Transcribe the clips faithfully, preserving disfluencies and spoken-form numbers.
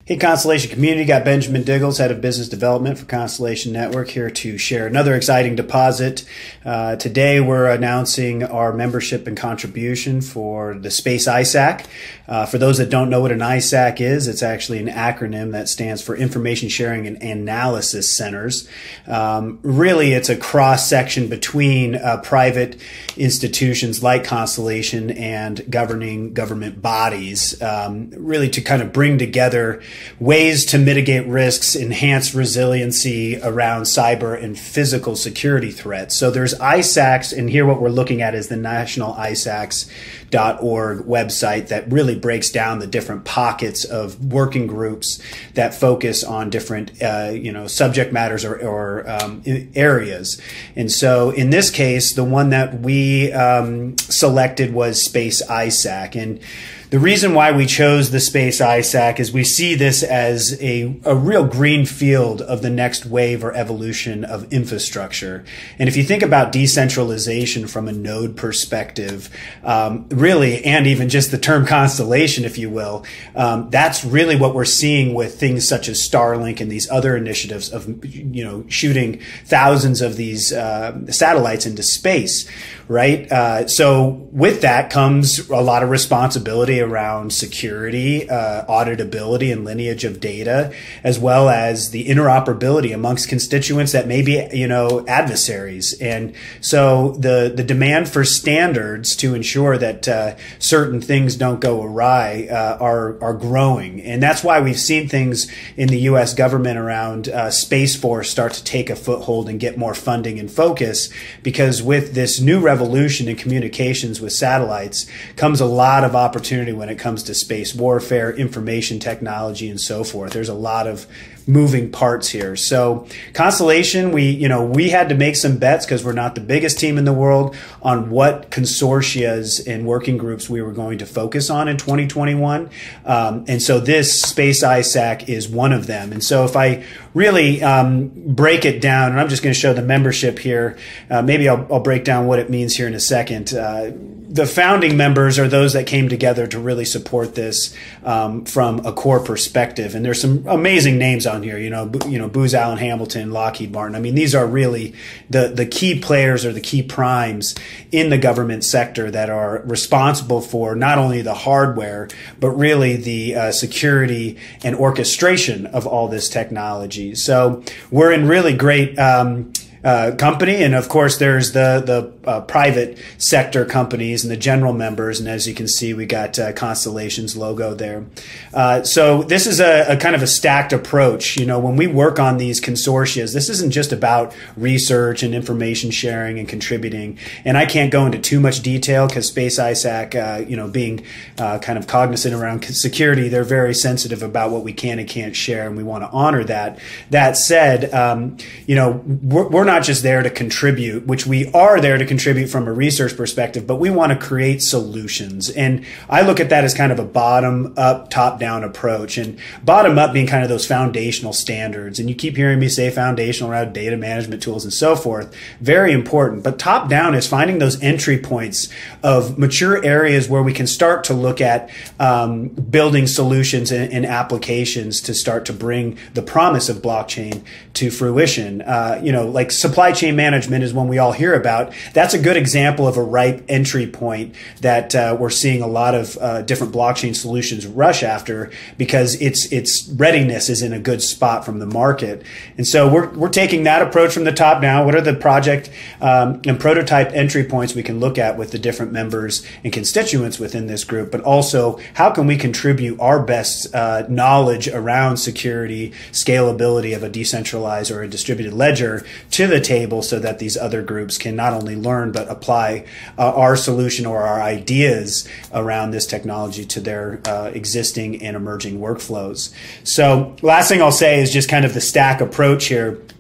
Hey, Constellation community, got Benjamin Diggles, head of business development for Constellation Network, here to share another exciting deposit. Uh, today, we're announcing our membership and contribution for the Space I SAC. Uh, for those that don't know what an I SAC is, it's actually an acronym that stands for Information Sharing and Analysis Centers. Um, really, it's a cross section between uh, private institutions like Constellation and governing government bodies, um, really to kind of bring together ways to mitigate risks, enhance resiliency around cyber and physical security threats. So there's I SACs, and here what we're looking at is the national I SACs dot org website that really breaks down the different pockets of working groups that focus on different, uh, you know, subject matters or, or um, areas. And so in this case, the one that we um, selected was Space I SAC. And the reason why we chose the Space I SAC is we see this as a, a real green field of the next wave or evolution of infrastructure. And if you think about decentralization from a node perspective, um, really, and even just the term constellation, if you will, um, that's really what we're seeing with things such as Starlink and these other initiatives of, you know, shooting thousands of these uh, satellites into space, right? Uh, so with that comes a lot of responsibility around security, uh, auditability, and lineage of data, as well as the interoperability amongst constituents that may be, you know, adversaries. And so the the demand for standards to ensure that uh, certain things don't go awry uh, are are growing, and that's why we've seen things in the U S government around uh, Space Force start to take a foothold and get more funding and focus, because with this new revolution in communications with satellites comes a lot of opportunity when it comes to space warfare, information technology, and so forth. There's a lot of moving parts here. So Constellation, we, you know, we had to make some bets because we're not the biggest team in the world on what consortias and working groups we were going to focus on in twenty twenty-one. Um, and so this Space I SAC is one of them. And so if I really um, break it down, and I'm just going to show the membership here, uh, maybe I'll, I'll break down what it means here in a second. Uh, the founding members are those that came together to really support this um, from a core perspective. And there's some amazing names on here, you know, you know, Booz Allen Hamilton, Lockheed Martin. I mean, these are really the, the key players or the key primes in the government sector that are responsible for not only the hardware, but really the uh, security and orchestration of all this technology. So we're in really great um, Uh, company, and of course there's the the uh, private sector companies and the general members, and as you can see, we got uh, Constellation's logo there. Uh, so this is a, a kind of a stacked approach. You know, when we work on these consortia, this isn't just about research and information sharing and contributing. And I can't go into too much detail because Space I SAC, uh, you know, being uh, kind of cognizant around security, they're very sensitive about what we can and can't share, and we want to honor that. That said, um, you know, we're, we're not just there to contribute, which we are there to contribute from a research perspective, but we want to create solutions. And I look at that as kind of a bottom up, top down approach, and bottom up being kind of those foundational standards. And you keep hearing me say foundational around data management tools and so forth. Very important. But top down is finding those entry points of mature areas where we can start to look at um, building solutions and, and applications to start to bring the promise of blockchain to fruition. Uh, you know, like supply chain management is one we all hear about. That's a good example of a ripe entry point that uh, we're seeing a lot of uh, different blockchain solutions rush after, because its its readiness is in a good spot from the market. And so we're we're taking that approach from the top down. What are the project um, and prototype entry points we can look at with the different members and constituents within this group, but also how can we contribute our best uh, knowledge around security, scalability of a decentralized or a distributed ledger to the table, so that these other groups can not only learn but apply uh, our solution or our ideas around this technology to their uh, existing and emerging workflows. So last thing I'll say is just kind of the stack approach here.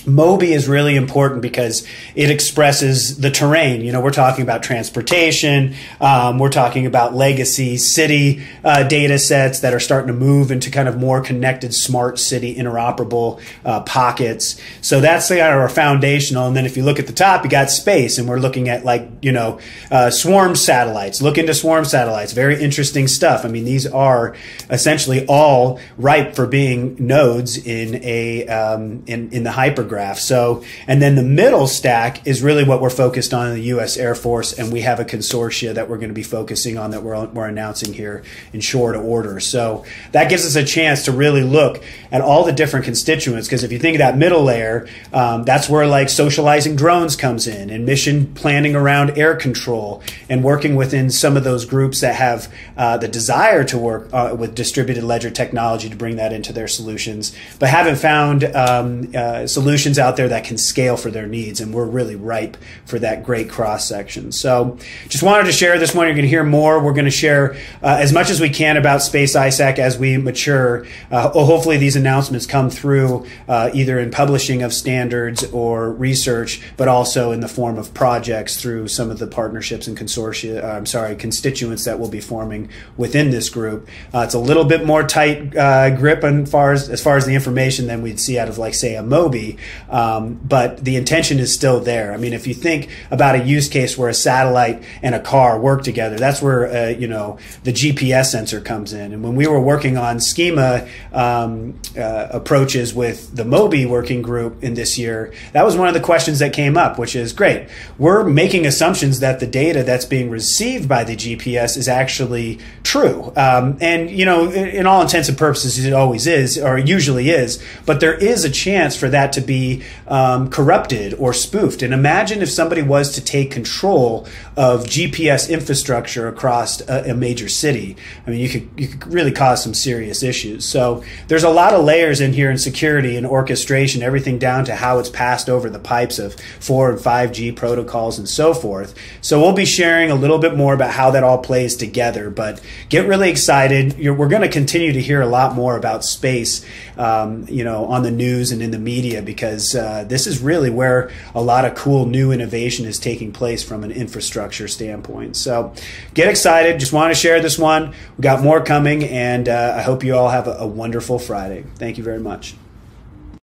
MOBI is really important because it expresses the terrain. You know, we're talking about transportation. Um, we're talking about legacy city uh, data sets that are starting to move into kind of more connected, smart city, interoperable uh, pockets. So that's kind of our foundational. And then if you look at the top, you got space, and we're looking at like, you know, uh, swarm satellites. Look into swarm satellites. Very interesting stuff. I mean, these are essentially all ripe for being nodes in a um, in in the hypergraph. So, and then the middle stack is really what we're focused on in the U S Air Force, and we have a consortia that we're going to be focusing on that we're, we're announcing here in short order. So that gives us a chance to really look at all the different constituents, because if you think of that middle layer, um, that's where like socializing drones comes in, and mission planning around air control, and working within some of those groups that have uh, the desire to work uh, with distributed ledger technology to bring that into their solutions, but haven't found um, uh, solutions out there that can scale for their needs, and we're really ripe for that great cross section. So just wanted to share this one. You're going to hear more. We're going to share uh, as much as we can about Space I SAC as we mature. Uh, hopefully these announcements come through uh, either in publishing of standards or research, but also in the form of projects through some of the partnerships and consortia, uh, I'm sorry, constituents that will be forming within this group. Uh, it's a little bit more tight uh, grip as far as, as far as the information than we'd see out of like say a MOBI. Um, but the intention is still there. I mean, if you think about a use case where a satellite and a car work together, that's where, uh, you know, the G P S sensor comes in. And when we were working on schema um, uh, approaches with the MOBI working group in this year, that was one of the questions that came up, which is great. We're making assumptions that the data that's being received by the G P S is actually true. Um, and, you know, in, in all intents and purposes, it always is, or usually is, but there is a chance for that to be Um, corrupted or spoofed. And imagine if somebody was to take control of G P S infrastructure across a, a major city. I mean, you could you could really cause some serious issues. So there's a lot of layers in here in security and orchestration, everything down to how it's passed over the pipes of four and five G protocols and so forth. So we'll be sharing a little bit more about how that all plays together. But get really excited. You're, we're going to continue to hear a lot more about space, um, you know, on the news and in the media, because Uh, this is really where a lot of cool new innovation is taking place from an infrastructure standpoint. So get excited. Just want to share this one. We got more coming, and uh, I hope you all have a, a wonderful Friday. Thank you very much.